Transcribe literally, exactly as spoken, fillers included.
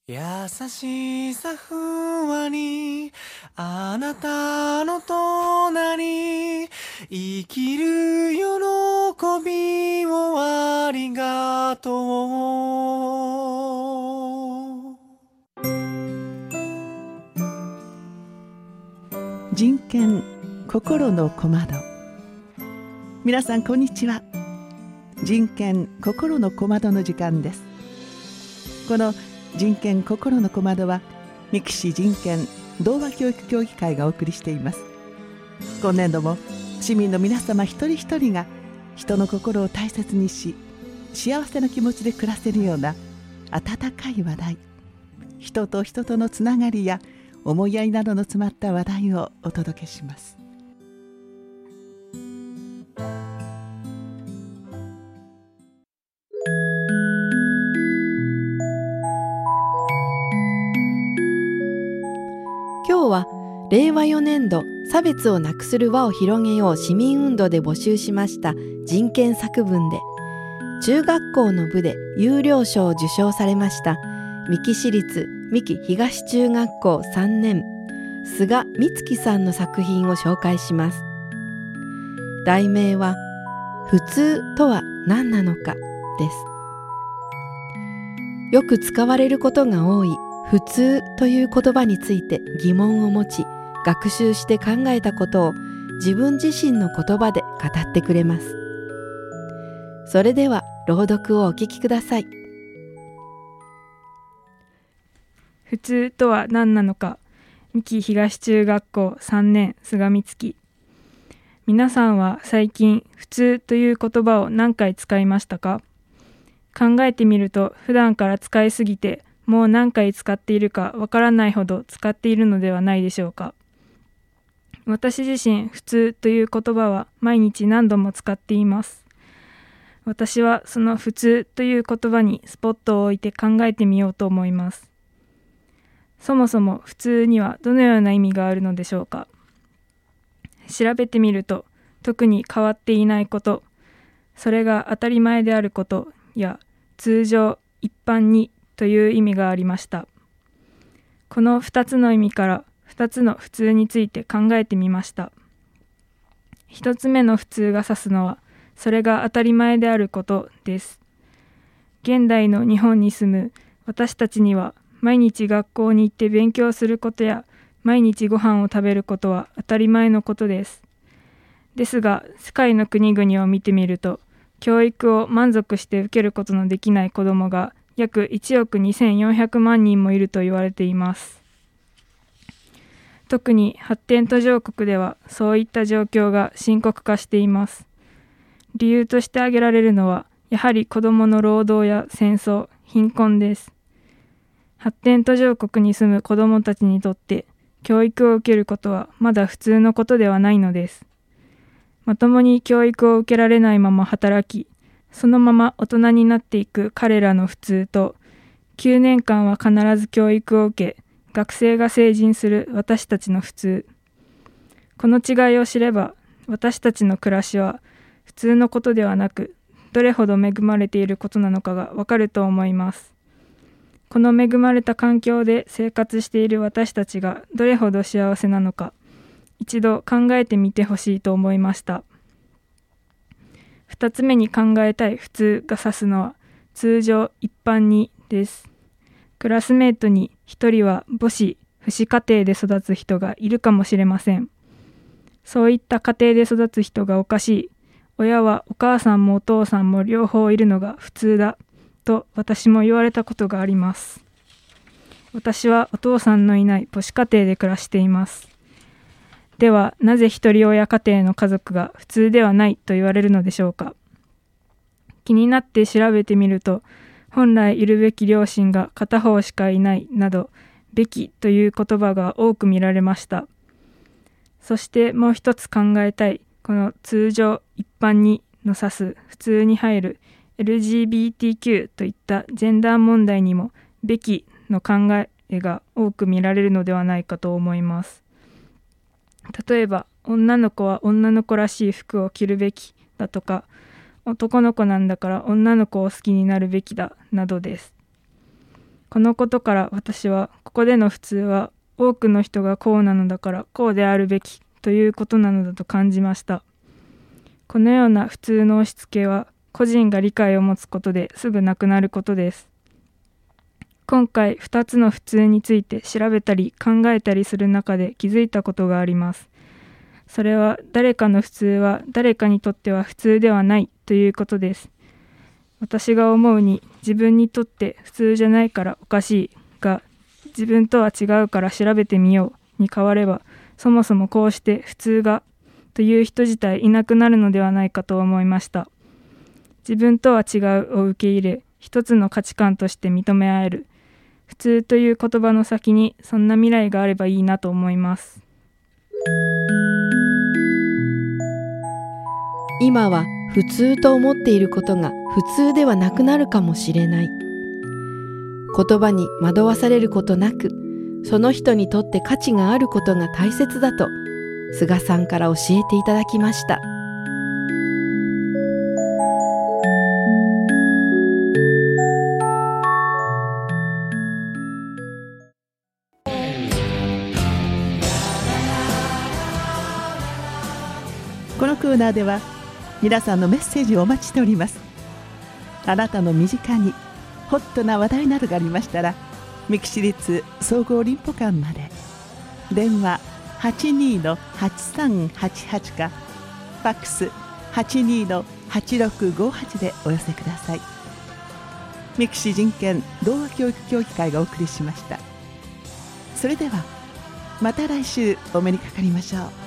優しさふわりあなたの隣生きる喜びをありがとう。 人権心の小窓。皆さんこんにちは。人権心の小窓の時間です。この人権心の小窓は三木市人権童話教育協議会がお送りしています。今年度も市民の皆様一人一人が人の心を大切にし、幸せな気持ちで暮らせるような温かい話題、人と人とのつながりや思いやりなどの詰まった話題をお届けします。 今日はれいわよねんど差別をなくする輪を広げよう市民運動で募集しました人権作文で、中学校の部で優良賞を受賞されました三木市立三木東中学校さんねん菅美月さんの作品を紹介します。題名は普通とは何なのかです。よく使われることが多い普通という言葉について疑問を持ち、学習して考えたことを自分自身の言葉で語ってくれます。それでは朗読をお聞きください。 普通とは何なのか。三木東中学校さんねん菅美月。皆さんは最近普通という言葉を何回使いましたか？考えてみると普段から使いすぎてもう何回使っているかわからないほど使っているのではないでしょうか。私自身普通という言葉は毎日何度も使っています。私はその普通という言葉にスポットを置いて考えてみようと思います。そもそも普通にはどのような意味があるのでしょうか。調べてみると、特に変わっていないこと、それが当たり前であることや通常、一般にという意味がありました。このふたつの意味からふたつの普通について考えてみました。ひとつめの普通が指すのは、それが当たり前であることです。現代の日本に住む私たちには、毎日学校に行って勉強することや毎日ご飯を食べることは当たり前のことです。ですが、世界の国々を見てみると、教育を満足して受けることのできない子どもが約いちおくにせんよんひゃくまんにんもいると言われています。特に発展途上国ではそういった状況が深刻化しています。理由として挙げられるのは、やはり子どもの労働や戦争、貧困です。発展途上国に住む子どもたちにとって教育を受けることはまだ普通のことではないのです。まともに教育を受けられないまま働き、そのまま大人になっていく彼らの普通と、きゅうねんかんは必ず教育を受け、学生が成人する私たちの普通。この違いを知れば、私たちの暮らしは普通のことではなく、どれほど恵まれていることなのかがわかると思います。この恵まれた環境で生活している私たちがどれほど幸せなのか、一度考えてみてほしいと思いました。二つ目に考えたい普通が指すのは、通常一般にです。クラスメートに一人は母子、父子家庭で育つ人がいるかもしれません。そういった家庭で育つ人がおかしい。親はお母さんもお父さんも両方いるのが普通だ。と私も言われたことがあります。私はお父さんのいない母子家庭で暮らしています。では、なぜ一人親家庭の家族が普通ではないと言われるのでしょうか。気になって調べてみると、本来いるべき両親が片方しかいないなど、べきという言葉が多く見られました。そしてもう一つ考えたい、この通常一般にの指す普通に入るエルジービーティーキュー といったジェンダー問題にもべきの考えが多く見られるのではないかと思います。例えば、女の子は女の子らしい服を着るべきだとか、男の子なんだから女の子を好きになるべきだなどです。 このことから私はここでの普通は多くの人がこうなのだからこうであるべきということなのだと感じました。このような普通の押し付けは個人が理解を持つことですぐなくなることです。今回ふたつの普通について調べたり考えたりする中で気づいたことがあります。それは誰かの普通は誰かにとっては普通ではないということです。私が思うに自分にとって普通じゃないからおかしいが自分とは違うから調べてみように変わればそもそもこうして普通がという人自体いなくなるのではないかと思いました。自分とは違うを受け入れ一つの価値観として認め合える普通という言葉の先にそんな未来があればいいなと思います。 今は普通と思っていることが普通ではなくなるかもしれない。言葉に惑わされることなく、その人にとって価値があることが大切だと菅さんから教えていただきました。 このコーナーでは皆さんのメッセージをお待ちしております。あなたの身近にホットな話題などがありましたら、三木市立総合林保館まで電話 はちにーのはちさんはちはち かファックス はちにーのはちろくごはち でお寄せください。三木市人権童話教育協議会がお送りしました。それではまた来週お目にかかりましょう。